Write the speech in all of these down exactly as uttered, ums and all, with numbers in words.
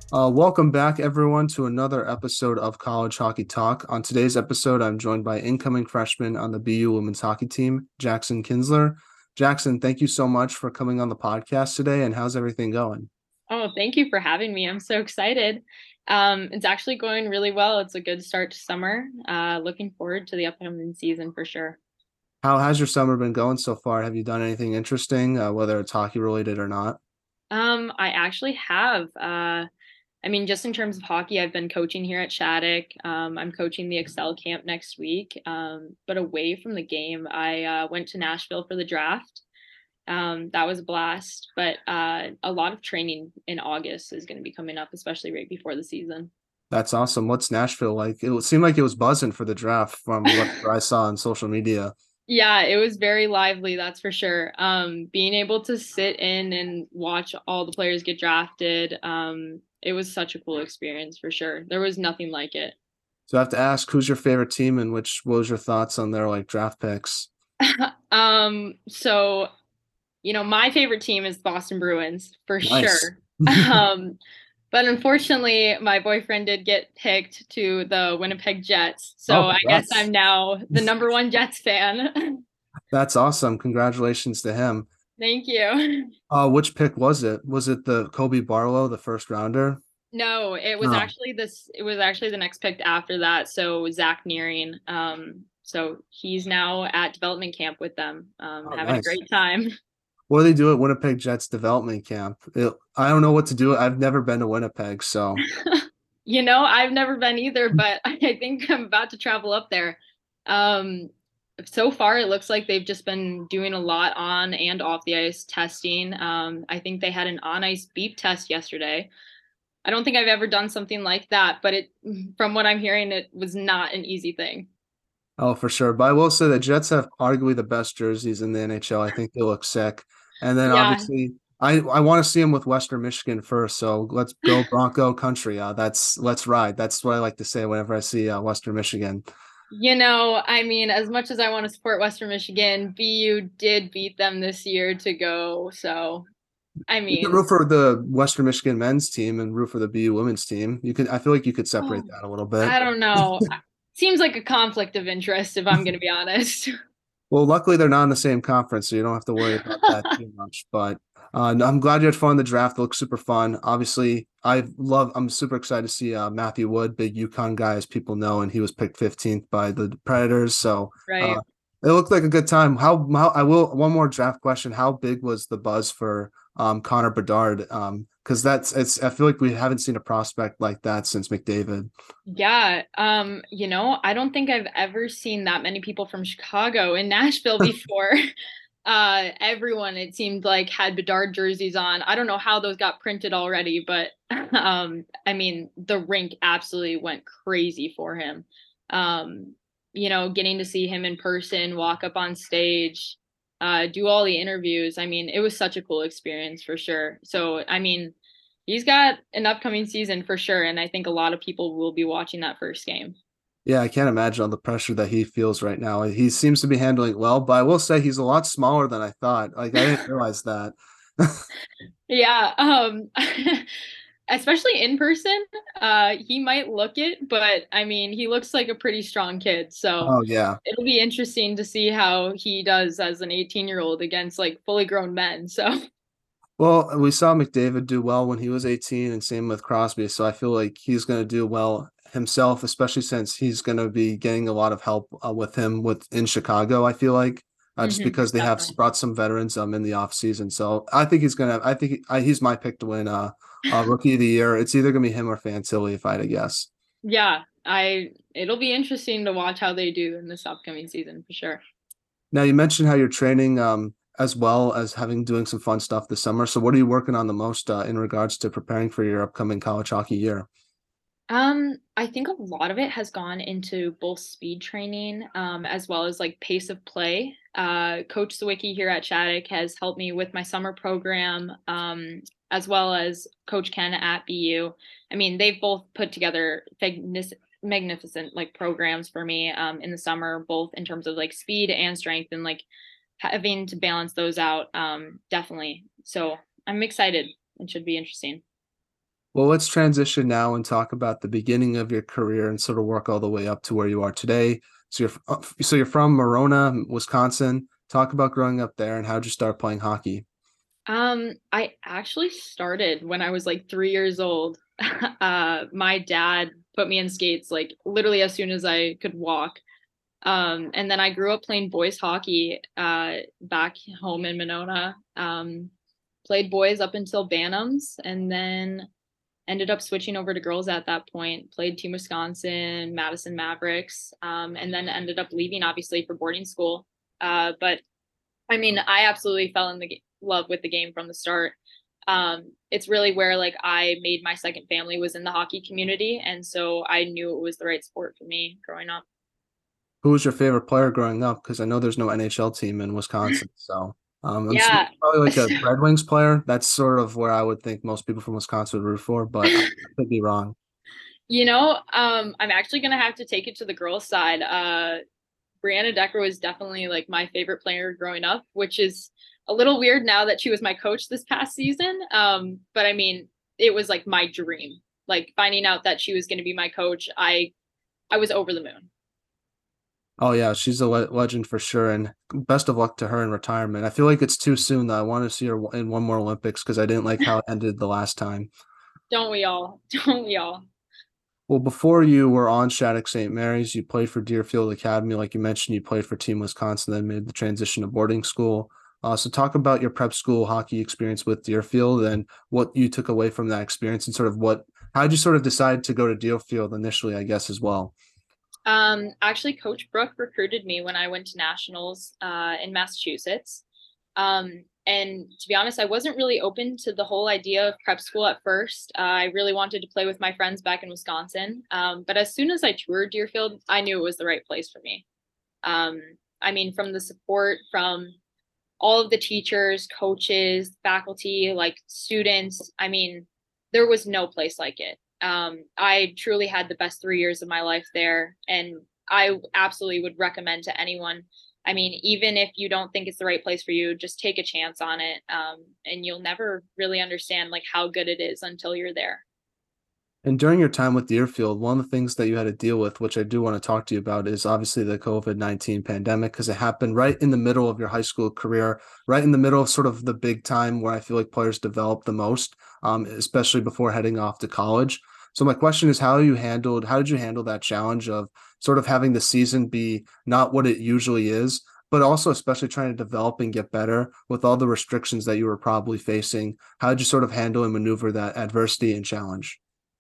Uh, welcome back, everyone, to another episode of College Hockey Talk. On today's episode, I'm joined by incoming freshman on the B U women's hockey team, Jackson Kinsler. Jackson, thank you so much for coming on the podcast today. And how's everything going? Oh, thank you for having me. I'm so excited. Um, it's actually going really well. It's a good start to summer. Uh, looking forward to the upcoming season for sure. How has your summer been going so far? Have you done anything interesting, uh, whether it's hockey related or not? Um, I actually have. Uh, I mean, just in terms of hockey, I've been coaching here at Shattuck. Um, I'm coaching the Excel camp next week. Um, but away from the game, I uh, went to Nashville for the draft. Um, that was a blast. But uh, a lot of training in August is going to be coming up, especially right before the season. That's awesome. What's Nashville like? It seemed like it was buzzing for the draft from what I saw on social media. Yeah, it was very lively, that's for sure. Um, being able to sit in and watch all the players get drafted, um, it was such a cool experience for sure. There was nothing like it. So I have to ask, who's your favorite team and which what was your thoughts on their like draft picks? Um, so, you know, my favorite team is Boston Bruins for Nice. sure. Um, but unfortunately, my boyfriend did get picked to the Winnipeg Jets. Oh, So I guess congrats. I'm now the number one Jets fan. That's awesome. Congratulations to him. Thank you. Uh, which pick was it? Was it the Kobe Barlow, the first rounder? No, it was No. actually this it was actually the next pick after that. So Zach Nearing. Um, so he's now at development camp with them, um, Oh, having a nice. great time. What do they do at Winnipeg Jets development camp? It, I don't know what to do. I've never been to Winnipeg, so You know, I've never been either, but I think I'm about to travel up there. Um, so far, it looks like they've just been doing a lot on and off the ice testing. Um, I think they had an on ice beep test yesterday. I don't think I've ever done something like that, but it, from what I'm hearing, it was not an easy thing. oh, for sure. But I will say the Jets have arguably the best jerseys in the N H L. I think they look sick. And then Yeah, obviously, I I want to see them with Western Michigan first. So let's go Bronco country. Uh, that's let's ride. That's what I like to say whenever I see uh, Western Michigan. you know, I mean, as much as I want to support Western Michigan, B U did beat them this year to go. So, I You could mean, root for the Western Michigan men's team and root for the B U women's team. You could, I feel like you could separate oh, that a little bit. I don't know. Seems like a conflict of interest, if I'm going to be honest. Well, luckily they're not in the same conference, so you don't have to worry about that too much. But uh, no, I'm glad you had fun. The draft looks super fun. Obviously, I love. I'm super excited to see uh, Matthew Wood, big UConn guy, as people know, and he was picked fifteenth by the Predators. So uh, Right. it looked like a good time. How, how I will one more draft question. How big was the buzz for um, Connor Bedard? Um, because that's it's. I feel like we haven't seen a prospect like that since McDavid. Yeah. Um, you know, I don't think I've ever seen that many people from Chicago in Nashville before. Uh, everyone, it seemed like, had Bedard jerseys on. I don't know how those got printed already, but um, I mean, the rink absolutely went crazy for him. Um, you know, getting to see him in person, walk up on stage, uh, do all the interviews. I mean, it was such a cool experience for sure. So, I mean, he's got an upcoming season for sure, and I think a lot of people will be watching that first game. Yeah, I can't imagine all the pressure that he feels right now. He seems to be handling it well, but I will say he's a lot smaller than I thought. Like I didn't realize that. Yeah, um especially in person, uh he might look it, but I mean, he looks like a pretty strong kid. So Oh yeah. it'll be interesting to see how he does as an eighteen-year-old against like fully grown men. So Well, we saw McDavid do well when he was eighteen, and same with Crosby. So I feel like he's going to do well himself, especially since he's going to be getting a lot of help uh, with him with in Chicago. I feel like uh, just mhm, because they have definitely. brought some veterans um in the off season. So I think he's gonna. I think he, I, he's my pick to win uh, uh rookie of the year. It's either gonna be him or Fantilli if I had to guess. Yeah, I it'll be interesting to watch how they do in this upcoming season for sure. Now you mentioned how you're training um as well as having doing some fun stuff this summer. So what are you working on the most uh, in regards to preparing for your upcoming college hockey year? Um, I think a lot of it has gone into both speed training, um, as well as like pace of play. Uh, Coach Sawicki here at Shattuck has helped me with my summer program, um, as well as Coach Ken at B U. I mean, they've both put together magnis- magnificent like programs for me, um, in the summer, both in terms of like speed and strength, and like having to balance those out, um, definitely. So I'm excited. It should be interesting. Well, let's transition now and talk about the beginning of your career and sort of work all the way up to where you are today. So you're uh, so you're from Marona, Wisconsin. Talk about growing up there and how'd you start playing hockey? Um, I actually started when I was like three years old. Uh, my dad put me in skates like literally as soon as I could walk. Um, and then I grew up playing boys hockey uh, back home in Monona. Um, played boys up until Bantams, and then ended up switching over to girls at that point. Played Team Wisconsin, Madison Mavericks, um, and then ended up leaving obviously for boarding school. Uh, but I mean, I absolutely fell in the g- love with the game from the start. Um, it's really where like I made my second family was in the hockey community, and so I knew it was the right sport for me growing up. Who was your favorite player growing up? Because I know there's no N H L team in Wisconsin. So um, I'm assuming Yeah. probably like a Red Wings player. That's sort of where I would think most people from Wisconsin would root for, but I could be wrong. You know, um, I'm actually gonna have to take it to the girls' side. Uh, Brianna Decker was definitely like my favorite player growing up, which is a little weird now that she was my coach this past season. Um, but I mean, it was like my dream. Like finding out that she was going to be my coach, I I was over the moon. Oh yeah, she's a le legend for sure, and best of luck to her in retirement. I feel like it's too soon though. I want to see her in one more Olympics because I didn't like how it ended the last time. Don't we all? Don't we all? Well, before you were on Shattuck Saint Mary's, you played for Deerfield Academy. Like you mentioned, you played for Team Wisconsin, then made the transition to boarding school. Uh, so talk about your prep school hockey experience with Deerfield and what you took away from that experience and sort of what, how did you sort of decide to go to Deerfield initially, I guess, as well? Um, actually, Coach Brooke recruited me when I went to nationals uh, in Massachusetts. Um, and to be honest, I wasn't really open to the whole idea of prep school at first. Uh, I really wanted to play with my friends back in Wisconsin. Um, but as soon as I toured Deerfield, I knew it was the right place for me. Um, I mean, from the support from all of the teachers, coaches, faculty, like students, I mean, there was no place like it. Um, I truly had the best three years of my life there, and I absolutely would recommend to anyone. I mean, even if you don't think it's the right place for you, just take a chance on it, um, and you'll never really understand like how good it is until you're there. And during your time with Deerfield, one of the things that you had to deal with, which I do want to talk to you about, is obviously the COVID nineteen pandemic, because it happened right in the middle of your high school career, right in the middle of sort of the big time where I feel like players develop the most, um, especially before heading off to college. So my question is, how you handled, how did you handle that challenge of sort of having the season be not what it usually is, but also especially trying to develop and get better with all the restrictions that you were probably facing? How did you sort of handle and maneuver that adversity and challenge?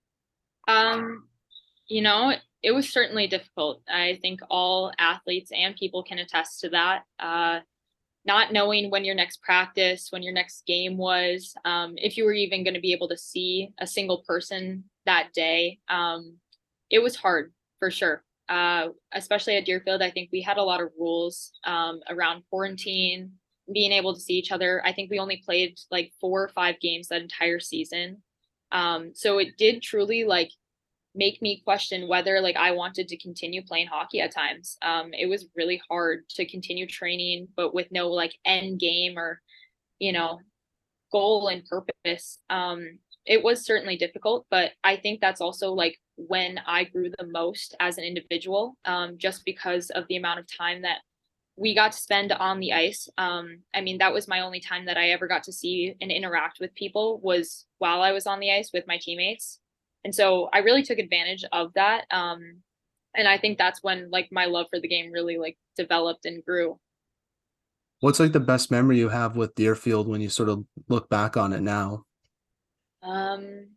Um, you know, it was certainly difficult. I think all athletes and people can attest to that. Uh, not knowing when your next practice, when your next game was, um, if you were even going to be able to see a single person that day. Um, it was hard for sure. Uh, especially at Deerfield, I think we had a lot of rules um, around quarantine, being able to see each other. I think we only played like four or five games that entire season. Um, so it did truly like make me question whether like I wanted to continue playing hockey at times. Um, it was really hard to continue training, but with no like end game or, you know, goal and purpose. Um, it was certainly difficult, but I think that's also like when I grew the most as an individual, um, just because of the amount of time that we got to spend on the ice. Um, I mean, that was my only time that I ever got to see and interact with people was while I was on the ice with my teammates. And so I really took advantage of that. Um, and I think that's when like my love for the game really like developed and grew. What's like the best memory you have with Deerfield when you sort of look back on it now? Um,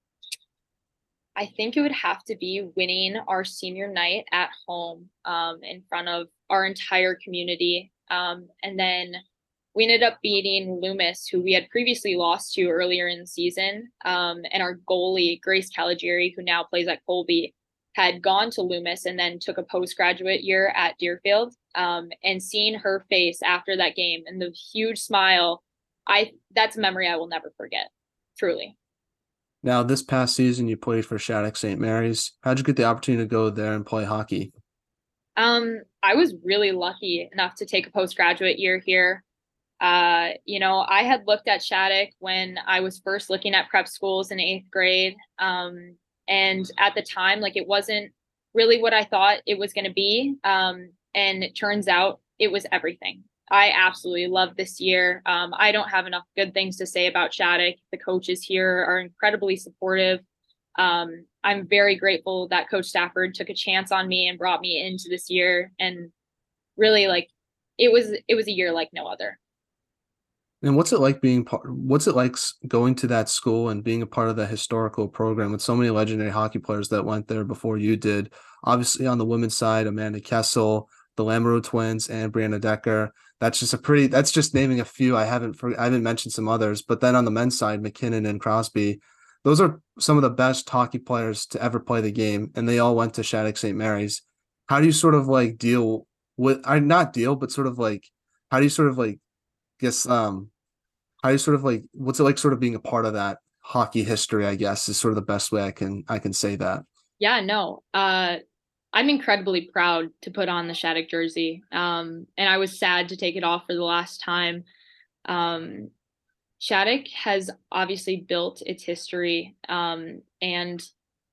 I think it would have to be winning our senior night at home um, in front of our entire community. Um, and then we ended up beating Loomis, who we had previously lost to earlier in the season. Um, and our goalie, Grace Caligieri, who now plays at Colby, had gone to Loomis and then took a postgraduate year at Deerfield. Um, and seeing her face after that game and the huge smile, I that's a memory I will never forget, truly. Now, this past season, you played for Shattuck Saint Mary's. How'd you get the opportunity to go there and play hockey? Um, I was really lucky enough to take a postgraduate year here. Uh, you know, I had looked at Shattuck when I was first looking at prep schools in eighth grade. Um, and at the time, like it wasn't really what I thought it was going to be. Um, and it turns out it was everything. I absolutely love this year. Um, I don't have enough good things to say about Shattuck. The coaches here are incredibly supportive. Um, I'm very grateful that Coach Stafford took a chance on me and brought me into this year. And really, like, it was it was a year like no other. And what's it like being part? What's it like s- going to that school and being a part of that historical program with so many legendary hockey players that went there before you did? Obviously, on the women's side, Amanda Kessel, the Lamoureux twins, and Brianna Decker. That's just a pretty. That's just naming a few. I haven't. For, I haven't mentioned some others, but then on the men's side, McKinnon and Crosby. Those are some of the best hockey players to ever play the game, and they all went to Shattuck Saint Mary's. How do you sort of like deal with? I not deal, but sort of like how do you sort of like guess um how you sort of like what's it like sort of being a part of that hockey history, I guess, is sort of the best way I can I can say that. Yeah, no. Uh, I'm incredibly proud to put on the Shattuck jersey. Um, and I was sad to take it off for the last time. Um, Shattuck has obviously built its history, um, and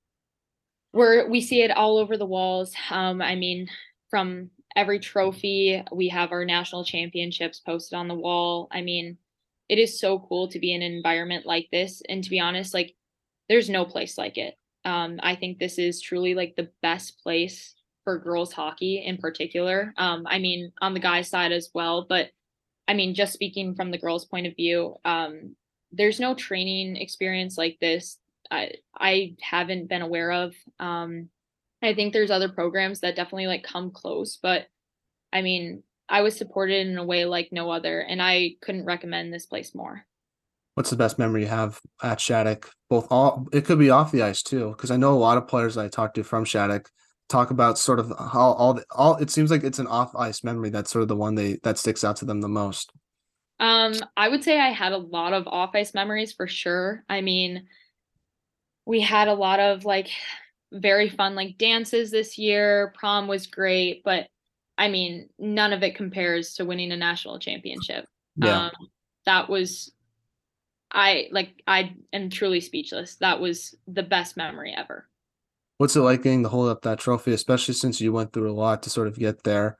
we're we see it all over the walls. Um, I mean, from every trophy, we have our national championships posted on the wall. I mean, it is so cool to be in an environment like this. And to be honest, like there's no place like it. Um, I think this is truly like the best place for girls hockey in particular. Um, I mean, on the guys' side as well, but I mean, just speaking from the girls' point of view, um, there's no training experience like this. I I haven't been aware of. Um, I think there's other programs that definitely like come close, but I mean, I was supported in a way like no other, and I couldn't recommend this place more. What's the best memory you have at Shattuck? Both all it could be off the ice too, because I know a lot of players I talked to from Shattuck talk about sort of how all the, all it seems like it's an off ice memory that's sort of the one they that sticks out to them the most. Um, I would say I had a lot of off ice memories for sure. I mean, we had a lot of like very fun like dances this year. Prom was great, but I mean, none of it compares to winning a national championship. Yeah. Um, that was I like I am truly speechless. That was the best memory ever. What's it like getting to hold up that trophy, especially since you went through a lot to sort of get there?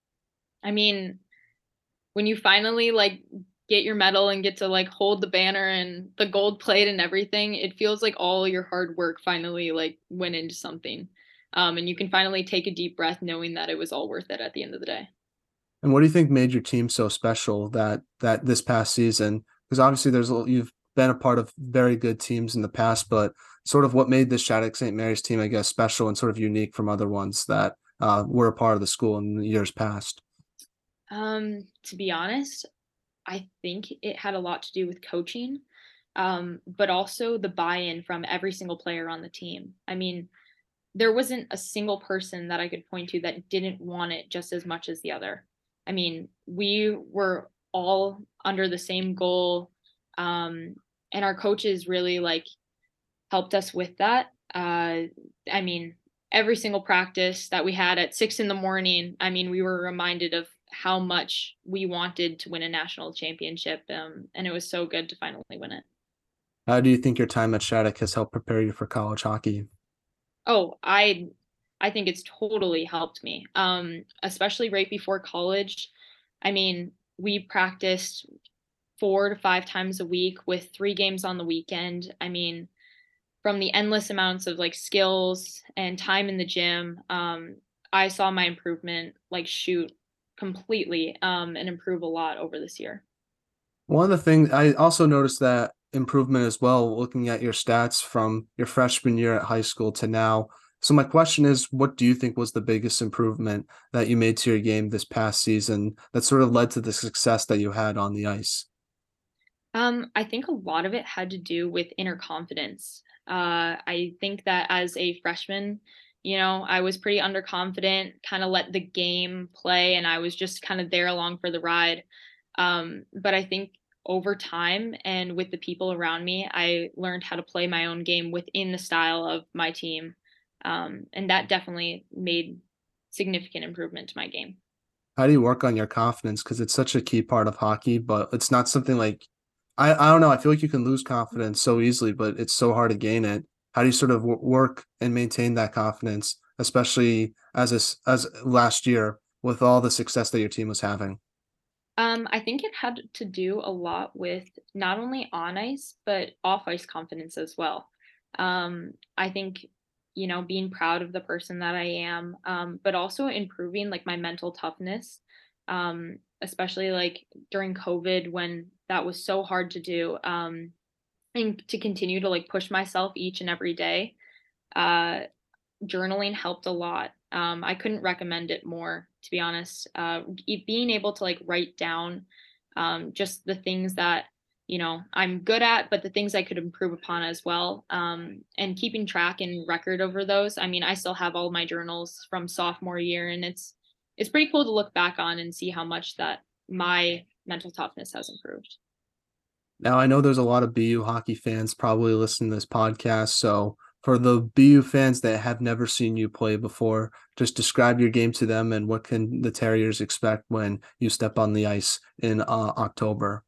I mean, when you finally like get your medal and get to like hold the banner and the gold plate and everything, it feels like all your hard work finally like went into something. Um, and you can finally take a deep breath knowing that it was all worth it at the end of the day. And what do you think made your team so special that that this past season? Because obviously there's a, you've been a part of very good teams in the past, but sort of what made this Shattuck Saint Mary's team, I guess, special and sort of unique from other ones that uh, were a part of the school in the years past. Um, to be honest, I think it had a lot to do with coaching, um, but also the buy-in from every single player on the team. I mean, there wasn't a single person that I could point to that didn't want it just as much as the other. I mean, we were all under the same goal, um, and our coaches really like helped us with that. Uh, I mean, every single practice that we had at six in the morning, I mean, we were reminded of how much we wanted to win a national championship, um, and it was so good to finally win it. How do you think your time at Shattuck has helped prepare you for college hockey? Oh, I I think it's totally helped me. Um, especially right before college. I mean, we practiced four to five times a week with three games on the weekend. I mean, from the endless amounts of like skills and time in the gym, um, I saw my improvement like shoot completely um, and improve a lot over this year. One of the things I also noticed that improvement as well, looking at your stats from your freshman year at high school to now. So my question is, what do you think was the biggest improvement that you made to your game this past season that sort of led to the success that you had on the ice? Um, I think a lot of it had to do with inner confidence. Uh, I think that as a freshman, you know, I was pretty underconfident, kind of let the game play, and I was just kind of there along for the ride. Um, but I think over time and with the people around me, I learned how to play my own game within the style of my team. Um, and that definitely made significant improvement to my game. How do you work on your confidence? Because it's such a key part of hockey, but it's not something like I, I don't know. I feel like you can lose confidence so easily, but it's so hard to gain it. How do you sort of w- work and maintain that confidence, especially as this, as last year with all the success that your team was having? Um, I think it had to do a lot with not only on ice, but off ice confidence as well. Um, I think, you know, being proud of the person that I am, um, but also improving like my mental toughness, um, especially like during COVID when that was so hard to do, um, and to continue to like push myself each and every day. Uh, Journaling helped a lot. Um, I couldn't recommend it more, to be honest. Uh, e- being able to like write down um, just the things that you know I'm good at, but the things I could improve upon as well, um, and keeping track and record over those. I mean, I still have all my journals from sophomore year, and it's it's pretty cool to look back on and see how much that my mental toughness has improved. Now, I know there's a lot of B U hockey fans probably listening to this podcast. So, for the B U fans that have never seen you play before, just describe your game to them and what can the Terriers expect when you step on the ice in uh, October.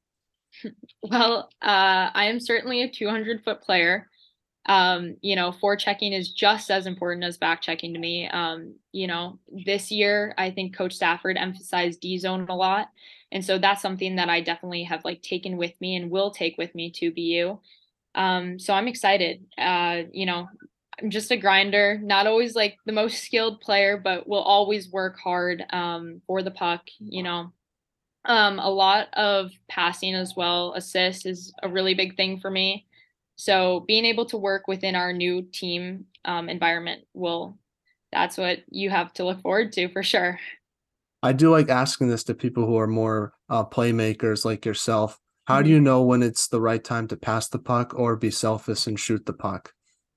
Well, uh, I am certainly a two hundred foot player. Um, you know, forechecking is just as important as back checking to me. Um, you know, this year I think Coach Stafford emphasized D zone a lot. And so that's something that I definitely have like taken with me and will take with me to B U. Um, so I'm excited. Uh, you know, I'm just a grinder, not always like the most skilled player, but will always work hard um, for the puck, you know. Um, a lot of passing as well. Assist is a really big thing for me. So being able to work within our new team um, environment will that's what you have to look forward to for sure. I do like asking this to people who are more uh, playmakers like yourself. How do Mhm. you know when it's the right time to pass the puck or be selfish and shoot the puck?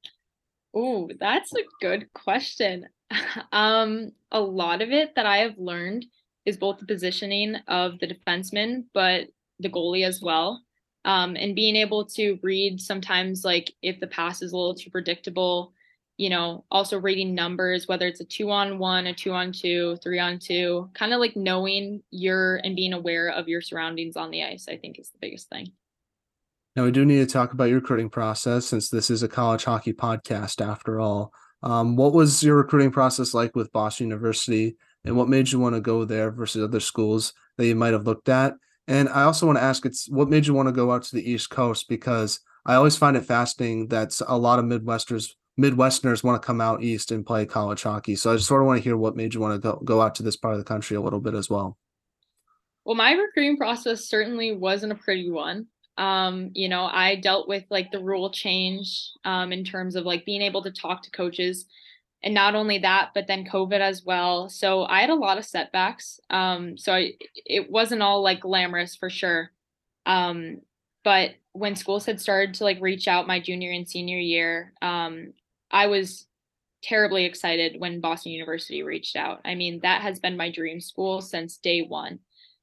Ooh, that's a good question. Um, a lot of it that I have learned is both the positioning of the defenseman, but the goalie as well. Um, and being able to read sometimes like if the pass is a little too predictable, you know, also reading numbers, whether it's a two on one, a two on two, three on two, kind of like knowing your and being aware of your surroundings on the ice, I think is the biggest thing. Now, we do need to talk about your recruiting process since this is a college hockey podcast after all. Um, what was your recruiting process like with Boston University, and what made you want to go there versus other schools that you might have looked at? And I also want to ask, it's what made you want to go out to the East Coast? Because I always find it fascinating that a lot of Midwesterners Midwesterners want to come out east and play college hockey. So I just sort of want to hear what made you want to go go out to this part of the country a little bit as well. Well, my recruiting process certainly wasn't a pretty one. Um, you know, I dealt with like the rule change um, in terms of like being able to talk to coaches. And not only that, but then COVID as well. So I had a lot of setbacks. Um, so I, it wasn't all like glamorous for sure. Um, but when schools had started to like reach out my junior and senior year, um, I was terribly excited when Boston University reached out. I mean, that has been my dream school since day one.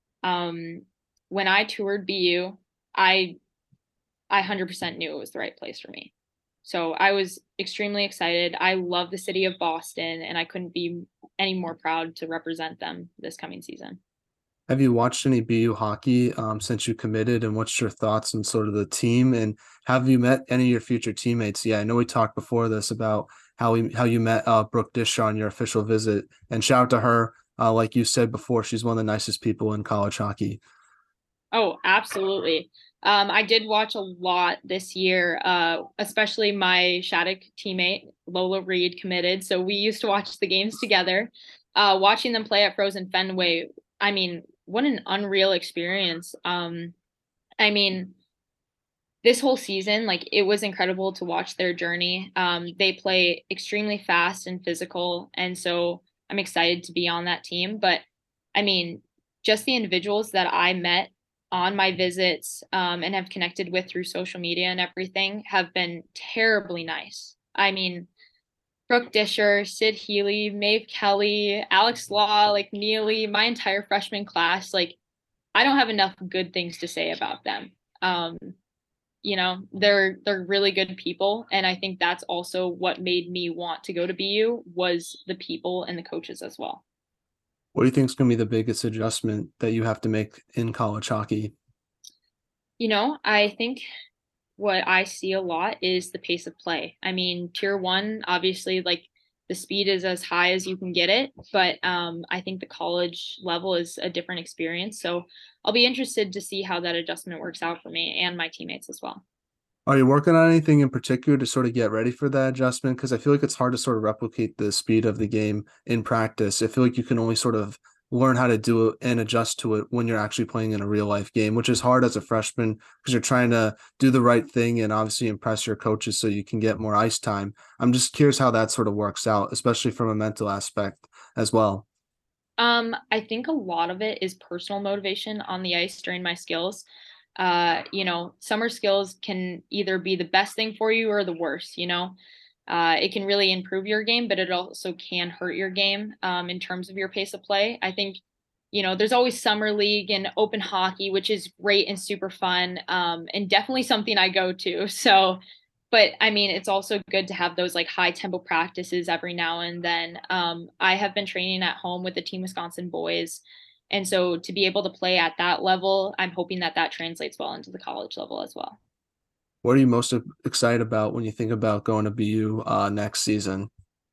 Um, when I toured B U, I I one hundred percent knew it was the right place for me. So I was extremely excited. I love the city of Boston, and I couldn't be any more proud to represent them this coming season. Have you watched any B U hockey um, since you committed, and what's your thoughts on sort of the team? And have you met any of your future teammates? Yeah, I know we talked before this about how we how you met uh, Brooke Disher on your official visit, and shout out to her. Uh, like you said before, she's one of the nicest people in college hockey. Oh, absolutely. Um, I did watch a lot this year, uh, especially my Shattuck teammate, Lola Reed, committed. So we used to watch the games together. Uh, watching them play at Frozen Fenway, I mean, what an unreal experience. Um, I mean, this whole season, like it was incredible to watch their journey. Um, they play extremely fast and physical, and so I'm excited to be on that team. But I mean, just the individuals that I met on my visits um, and have connected with through social media and everything have been terribly nice. I mean, Brooke Disher, Sid Healy, Maeve Kelly, Alex Law, like Neely, my entire freshman class, like I don't have enough good things to say about them. Um, you know they're they're really good people, and I think that's also what made me want to go to B U was the people and the coaches as well. What do you think is going to be the biggest adjustment that you have to make in college hockey? You know, I think what I see a lot is the pace of play. I mean, tier one, obviously, like the speed is as high as you can get it, but um, I think the college level is a different experience. So I'll be interested to see how that adjustment works out for me and my teammates as well. Are you working on anything in particular to sort of get ready for that adjustment? Because I feel like it's hard to sort of replicate the speed of the game in practice. I feel like you can only sort of learn how to do it and adjust to it when you're actually playing in a real life game, which is hard as a freshman because you're trying to do the right thing and obviously impress your coaches so you can get more ice time. I'm just curious how that sort of works out, especially from a mental aspect as well. Um, I think a lot of it is personal motivation on the ice during my skills. Uh, you know, summer skills can either be the best thing for you or the worst, you know. Uh, it can really improve your game, but it also can hurt your game um, in terms of your pace of play. I think, you know, there's always summer league and open hockey, which is great and super fun, um, and definitely something I go to. So, but I mean, it's also good to have those like high tempo practices every now and then. Um, I have been training at home with the Team Wisconsin boys. And so to be able to play at that level, I'm hoping that that translates well into the college level as well. What are you most excited about when you think about going to B U uh, next season?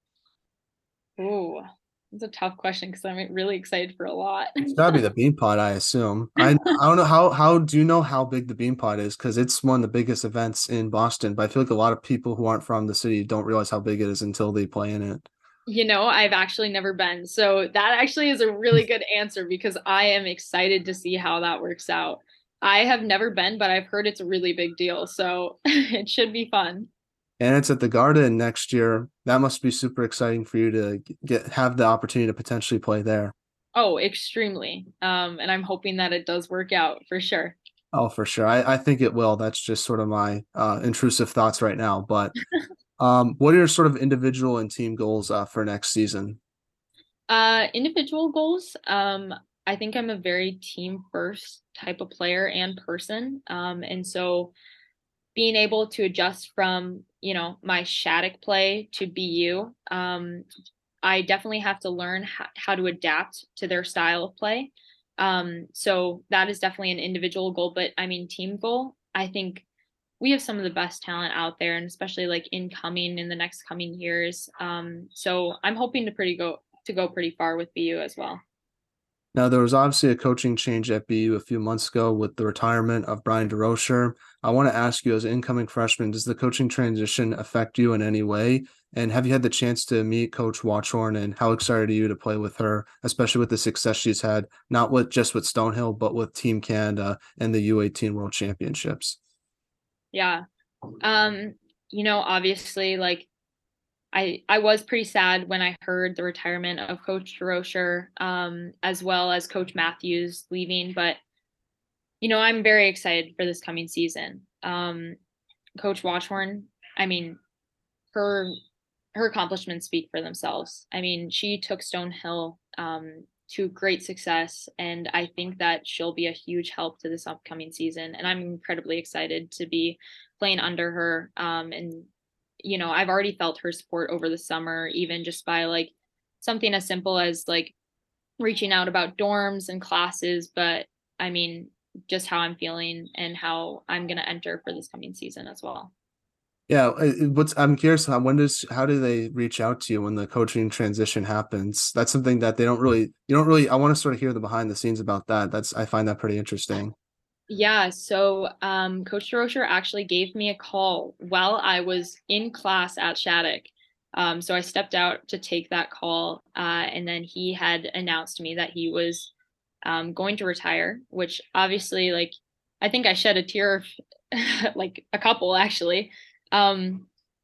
Ooh, it's a tough question because I'm really excited for a lot. It's gotta be the bean pod, I assume. I I don't know how how do you know how big the bean pod is? Because it's one of the biggest events in Boston, but I feel like a lot of people who aren't from the city don't realize how big it is until they play in it. You know, I've actually never been. So that actually is a really good answer because I am excited to see how that works out. I have never been, but I've heard it's a really big deal. So it should be fun. And it's at the Garden next year. That must be super exciting for you to get have the opportunity to potentially play there. Oh, extremely. Um, and I'm hoping that it does work out for sure. Oh, for sure. I, I think it will. That's just sort of my uh, intrusive thoughts right now. But um, what are your sort of individual and team goals uh, for next season? Uh, individual goals. Um, I think I'm a very team first type of player and person. Um, and so being able to adjust from, you know, my Shattuck play to B U, um, I definitely have to learn how, how to adapt to their style of play. Um, so that is definitely an individual goal, but I mean, team goal, I think we have some of the best talent out there and especially like incoming in the next coming years. Um, so I'm hoping to pretty go to go pretty far with B U as well. Now, there was obviously a coaching change at B U a few months ago with the retirement of Brian DeRocher. I want to ask you, as an incoming freshman, does the coaching transition affect you in any way? And have you had the chance to meet Coach Watchorn, and how excited are you to play with her, especially with the success she's had, not with just with Stonehill, but with Team Canada and the U eighteen World Championships? Yeah. Um, you know, obviously like I I was pretty sad when I heard the retirement of Coach DeRocher, um, as well as Coach Matthews leaving, but you know, I'm very excited for this coming season. Um, Coach Watchorn, I mean, her her accomplishments speak for themselves. I mean, she took Stonehill um, to great success, and I think that she'll be a huge help to this upcoming season. And I'm incredibly excited to be playing under her. Um, and you know, I've already felt her support over the summer, even just by like something as simple as like reaching out about dorms and classes. But I mean, just how I'm feeling and how I'm going to enter for this coming season as well. Yeah, uh, what's I'm curious how when does how do they reach out to you when the coaching transition happens? That's something that they don't really you don't really I want to sort of hear the behind the scenes about that. That's I find that pretty interesting. Yeah, so um, Coach DeRocher actually gave me a call while I was in class at Shattuck. Um, so I stepped out to take that call, uh, and then he had announced to me that he was um, going to retire, which obviously, like, I think I shed a tear, like a couple actually. Um,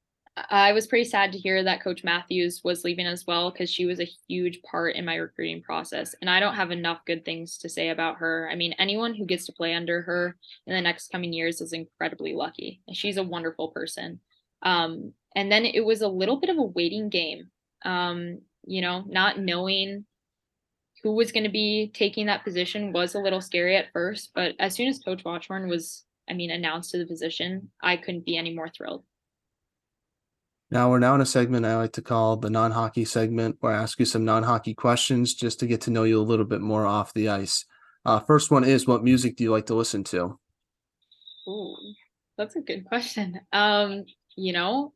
I was pretty sad to hear that Coach Matthews was leaving as well because she was a huge part in my recruiting process. And I don't have enough good things to say about her. I mean, anyone who gets to play under her in the next coming years is incredibly lucky. She's a wonderful person. Um, and then it was a little bit of a waiting game, um, you know, not knowing who was going to be taking that position was a little scary at first. But as soon as Coach Watchorn was, I mean, announced to the position, I couldn't be any more thrilled. Now we're now in a segment I like to call the non-hockey segment, where I ask you some non-hockey questions just to get to know you a little bit more off the ice. Uh, first one is, what music do you like to listen to? Ooh, that's a good question. Um, you know,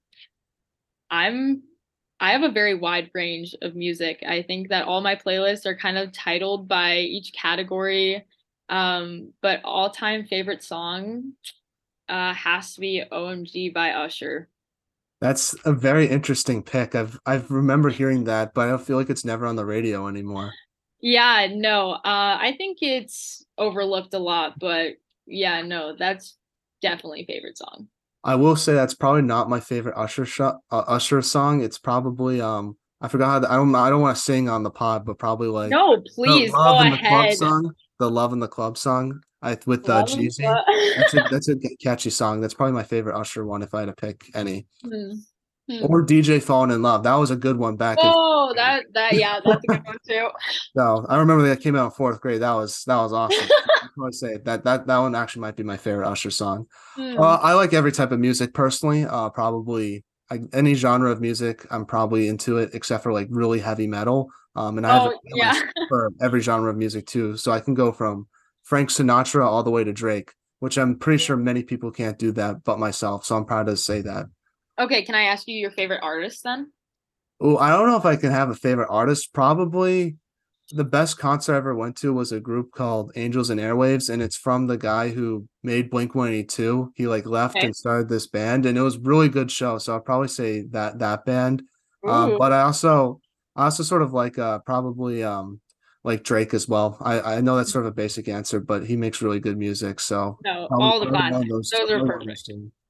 I'm I have a very wide range of music. I think that all my playlists are kind of titled by each category. Um, but all-time favorite song uh has to be O M G by Usher. That's a very interesting pick. I've I remember hearing that, but I don't feel like it's never on the radio anymore. Yeah, no, uh, I think it's overlooked a lot, but yeah, no, that's definitely favorite song. I will say that's probably not my favorite Usher shot, uh, Usher song. It's probably um I forgot how to, I don't I don't want to sing on the pod, but probably like No, the please Love go in the Club ahead. song, the Love in the Club song, I with uh, Love and Jeezy. That's a Club. that's a catchy song. That's probably my favorite Usher one if I had to pick any. Hmm. Hmm. Or D J Falling in Love. That was a good one back in. Oh, that that yeah, that's a good one too. So I remember that came out in fourth grade. That was that was awesome. I want to say that that that one actually might be my favorite Usher song. Uh, Hmm. I like every type of music personally. Uh, probably I, any genre of music, I'm probably into it, except for like really heavy metal. Um, and I have a Oh, yeah. playlist for every genre of music too, so I can go from Frank Sinatra all the way to Drake, which I'm pretty sure many people can't do that but myself. So I'm proud to say that. Okay, can I ask you your favorite artist then? Oh, I don't know if I can have a favorite artist. Probably the best concert I ever went to was a group called Angels and Airwaves, and it's from the guy who made Blink one eighty-two. He like left Okay. and started this band, and it was a really good show. So I'll probably say that that band. Um, Ooh, but I also I also sort of like uh probably um like Drake as well. I I know that's sort of a basic answer, but he makes really good music. So no, probably all the probably fun. one of those Those are probably one of those perfect. two.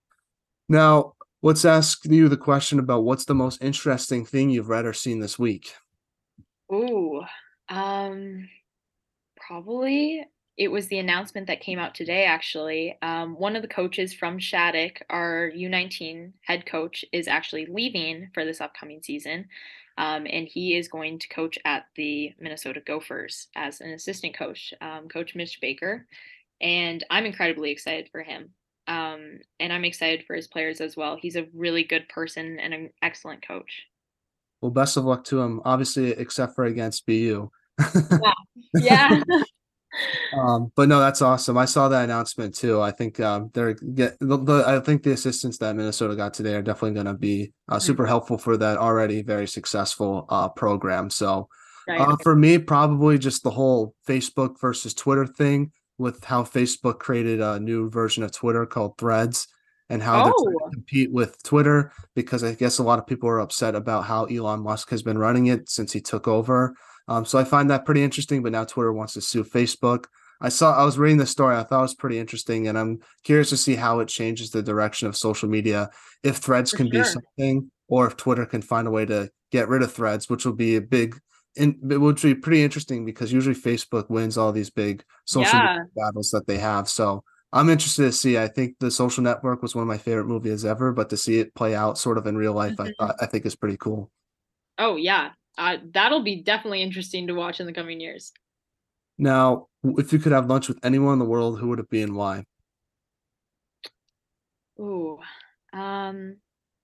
Now, let's ask you the question about what's the most interesting thing you've read or seen this week. Ooh, um, probably it was the announcement that came out today, actually. Um, one of the coaches from Shattuck, our U nineteen head coach, is actually leaving for this upcoming season. Um, and he is going to coach at the Minnesota Gophers as an assistant coach, um, Coach Mitch Baker. And I'm incredibly excited for him. Um, and I'm excited for his players as well. He's a really good person and an excellent coach. Well, best of luck to him, obviously, except for against B U. Yeah. Yeah. Um, but no, that's awesome. I saw that announcement too. I think um, they're get the, the I think the assistants that Minnesota got today are definitely going to be uh, super helpful for that already very successful uh, program. So, Right. uh, for me, probably just the whole Facebook versus Twitter thing with how Facebook created a new version of Twitter called Threads and how they're trying to Oh, compete with Twitter because I guess a lot of people are upset about how Elon Musk has been running it since he took over. Um, so I find that pretty interesting. But now Twitter wants to sue Facebook. I saw I was reading the story. I thought it was pretty interesting, and I'm curious to see how it changes the direction of social media. If Threads for can be sure. something, or if Twitter can find a way to get rid of Threads, which will be a big, in, it would be pretty interesting because usually Facebook wins all these big social media Yeah. battles that they have. So I'm interested to see. I think The Social Network was one of my favorite movies ever, but to see it play out sort of in real life, I Mhm. thought I think is pretty cool. Oh, yeah. Uh, that'll be definitely interesting to watch in the coming years. Now, if you could have lunch with anyone in the world, who would it be and why? Ooh. Um,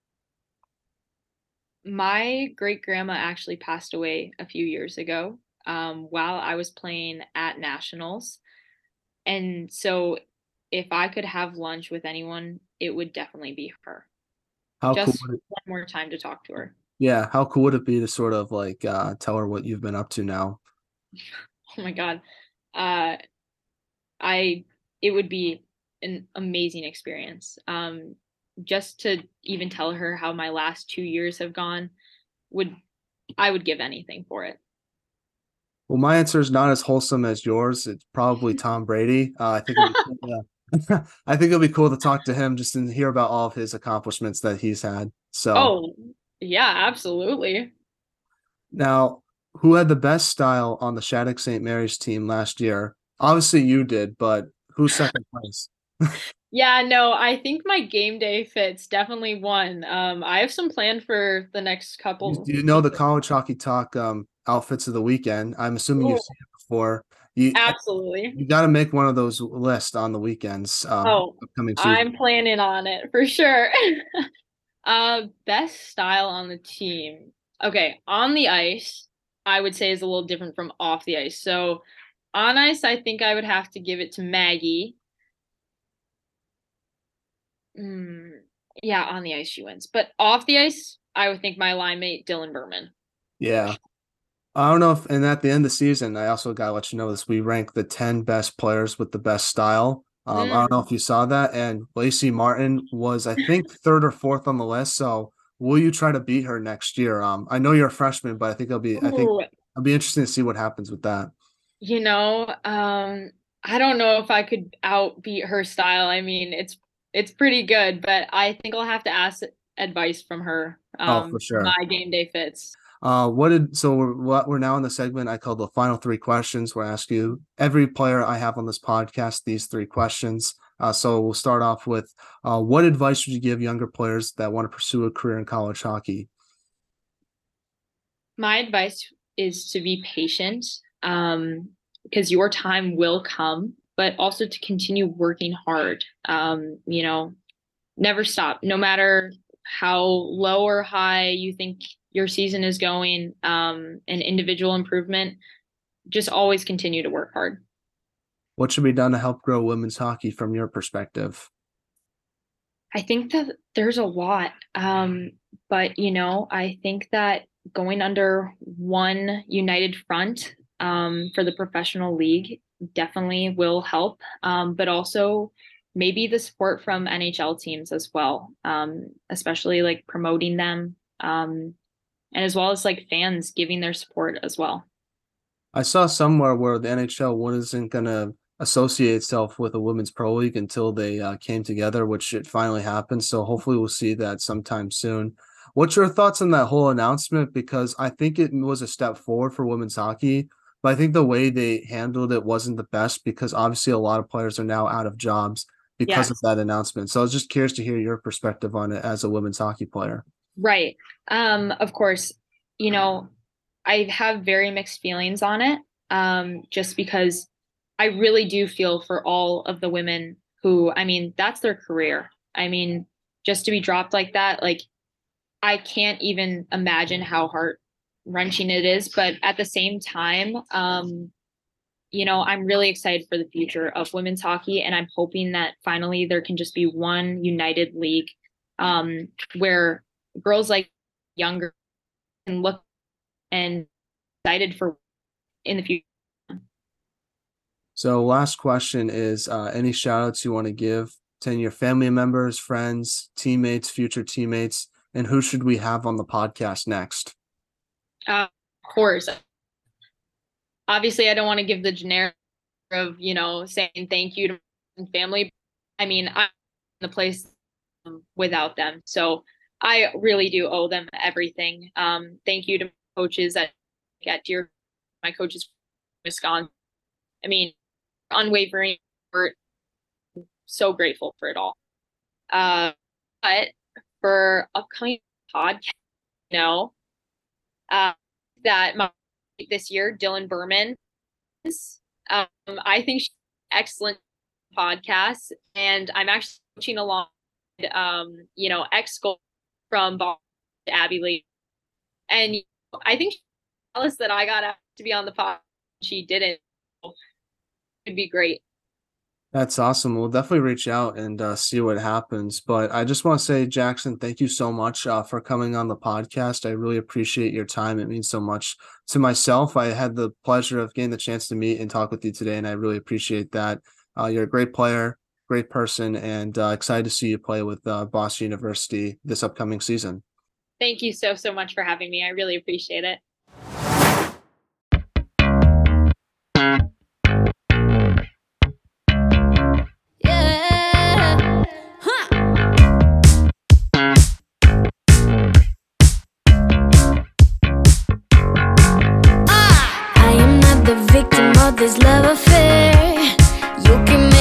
my great grandma actually passed away a few years ago, um, while I was playing at nationals. And so if I could have lunch with anyone, it would definitely be her. How cool Just would it one more time to talk to her. Yeah, how cool would it be to sort of like uh tell her what you've been up to now? Oh my God. Uh, I it would be an amazing experience. Um, just to even tell her how my last two years have gone would I would give anything for it. Well, my answer is not as wholesome as yours. It's probably Tom Brady. Uh, I think it'd be cool to, I think it'll be cool to talk to him just and hear about all of his accomplishments that he's had. So Oh, yeah, absolutely. now, who had the best style on the Shattuck Saint Mary's team last year? Obviously you did, but who's second place? Yeah, no, I think my game day fits definitely one. Um, I have some planned for the next You, couple you know weeks. the college hockey talk um outfits of the weekend. I'm assuming you've Ooh, seen it before. You absolutely. you got to make one of those lists on the weekends um Oh, upcoming season. I'm planning on it for sure. Uh, best style on the team. Okay, on the ice, I would say is a little different from off the ice. So on ice, I think I would have to give it to Maggie. Mm, yeah, on the ice she wins. But off the ice, I would think my line mate Dylan Berman. Yeah. I don't know if, and at the end of the season, I also got to let you know this. We ranked the ten best players with the best style. Um, I don't know Mm. if you saw that. And Lacey Martin was, I think, third or fourth on the list. So will you try to beat her next year? Um, I know you're a freshman, but I think it'll be, I think Ooh, it'll be interesting to see what happens with that. you know, um, I don't know if I could outbeat her style. I mean, it's it's pretty good, but I think I'll have to ask advice from her. Oh, Um, for for sure. my game day fits. Uh, what did so we're what we're now in the segment I call the final three questions, where I ask you every player I have on this podcast these three questions. Uh, so we'll start off with uh, what advice would you give younger players that want to pursue a career in college hockey? My advice is to be patient, um, because your time will come, but also to continue working hard. Um, you know, never stop, no matter how low or high you think your season is going, um, and individual improvement, just always continue to work hard. What should be done to help grow women's hockey from your perspective? I think that there's a lot. Um, but you know, I think that going under one united front, um, for the professional league definitely will help. Um, but also maybe the support from N H L teams as well, um, especially like promoting them, um, and as well as like fans giving their support as well. I saw somewhere where the N H L wasn't going to associate itself with a women's pro league until they uh, came together, which it finally happened. So hopefully we'll see that sometime soon. What's your thoughts on that whole announcement? Because I think it was a step forward for women's hockey, but I think the way they handled it wasn't the best because obviously a lot of players are now out of jobs because of Yes. that announcement. So I was just curious to hear your perspective on it as a women's hockey player. Right. Um, of course, you know, I have very mixed feelings on it, um, just because I really do feel for all of the women who, I mean, that's their career. I mean, just to be dropped like that, like, I can't even imagine how heart wrenching it is. But at the same time, um, you know, I'm really excited for the future of women's hockey, and I'm hoping that finally there can just be one united league, um, where girls like younger can look and excited for in the future. So last question is uh, any shout outs you want to give to your family members, friends, teammates, future teammates, and who should we have on the podcast next? Uh, of course, obviously, I don't want to give the generic of, you know, saying thank you to family. I mean, I'm in the place without them. So I really do owe them everything. Um, thank you to coaches at, at Deer, my coaches from Wisconsin. I mean, unwavering effort. So grateful for it all. Uh, but for upcoming podcast, you know, uh, that my this year, Dylan Berman, um, I think she's an excellent podcast, and I'm actually coaching along, um, you know, ex goal from Boston, Abby Lee, and you know, I think she's jealous that I got to be on the podcast. She didn't. It'd be great. That's awesome. We'll definitely reach out and uh, see what happens. But I just want to say, Jackson, thank you so much uh, for coming on the podcast. I really appreciate your time. It means so much to myself. I had the pleasure of getting the chance to meet and talk with you today, and I really appreciate that. Uh, you're a great player, great person, and uh, excited to see you play with uh, Boston University this upcoming season. Thank you so, so much for having me. I really appreciate it. This love affair, you can make